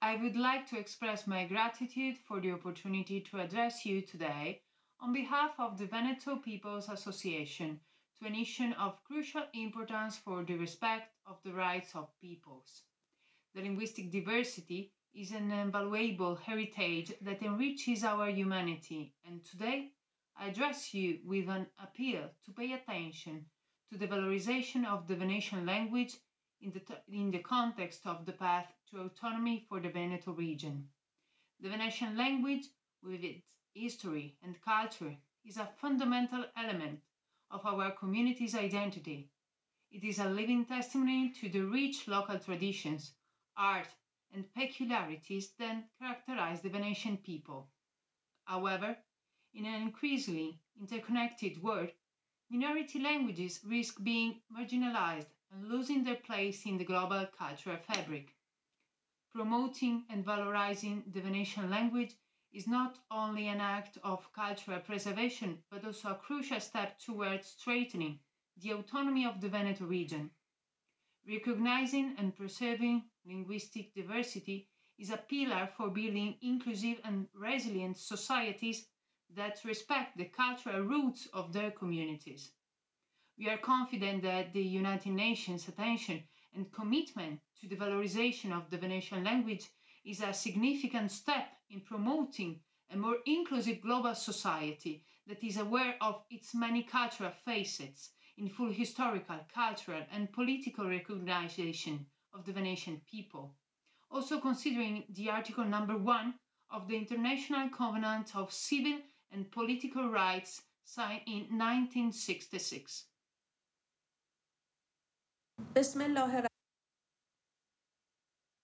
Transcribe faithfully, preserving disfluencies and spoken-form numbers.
I would like to express my gratitude for the opportunity to address you today on behalf of the Veneto People's Association to an issue of crucial importance for the respect of the rights of peoples. The linguistic diversity is an invaluable heritage that enriches our humanity, and today I address you with an appeal to pay attention to the valorization of the Venetian language in the, in the context of the path to autonomy for the Veneto region. The Venetian language, with its history and culture, is a fundamental element of our community's identity. It is a living testimony to the rich local traditions, art, and peculiarities that characterize the Venetian people. However, in an increasingly interconnected world, minority languages risk being marginalized and losing their place in the global cultural fabric. Promoting and valorizing the Venetian language is not only an act of cultural preservation, but also a crucial step towards strengthening the autonomy of the Veneto region. Recognizing and preserving linguistic diversity is a pillar for building inclusive and resilient societies that respect the cultural roots of their communities. We are confident that the United Nations' attention and commitment to the valorization of the Venetian language is a significant step in promoting a more inclusive global society that is aware of its many cultural facets in full historical, cultural, and political recognition of the Venetian people. Also considering the Article number one of the International Covenant of Civil and Political Rights signed in nineteen sixty-six.